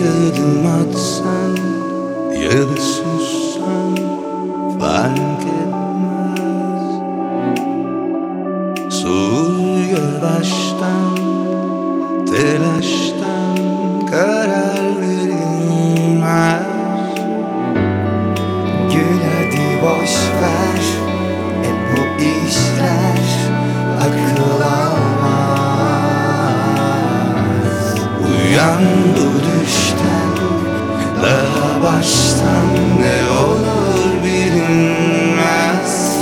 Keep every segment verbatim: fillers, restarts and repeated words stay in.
adım atsan ya da sussan fark etmez. Soğur yavaştan, telaştan karar verilmez. Gül hadi boş ver, hep bu işler akıl almaz. Uyan bu düşten, daha baştan ne olur bilinmez.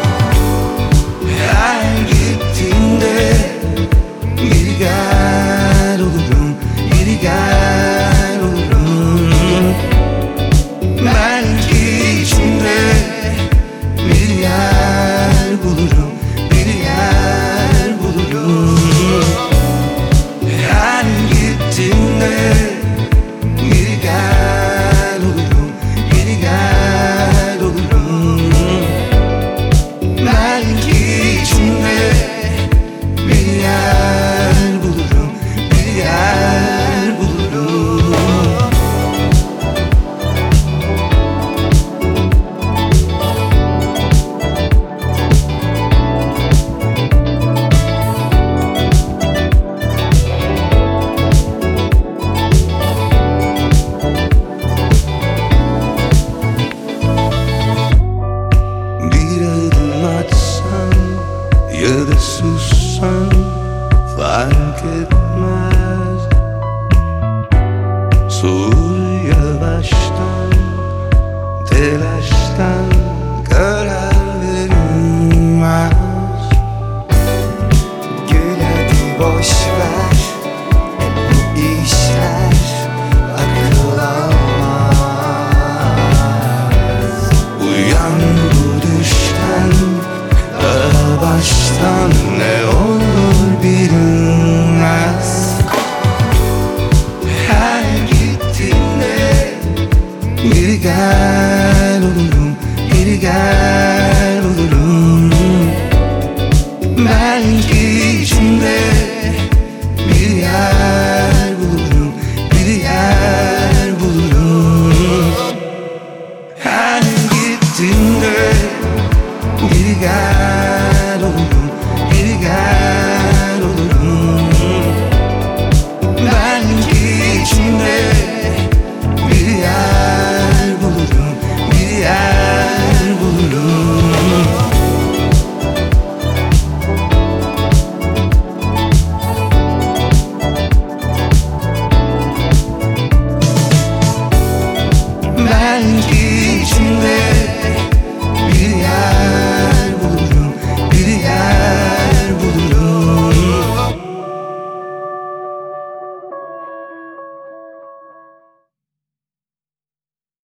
Her gittiğinde geri gel olurum, geri gel olurum. Belki içimde bir yer bulurum, bir yer bulurum. Her gittiğimde geri gel olurum, geri gel olurum. Belki içimde bir yer bulurum, bir yer bulurum. Bir adım atsan ya da sussan fark etmez. Soğur yavaştan, telaştan karar verilmez. Gül hadi boş ver, hep bu işler akıl almaz. Uyan bu düşten, daha baştan ne olur bilinmez. Her gittiğinde geri gel olurum, geri gel olurum. Belki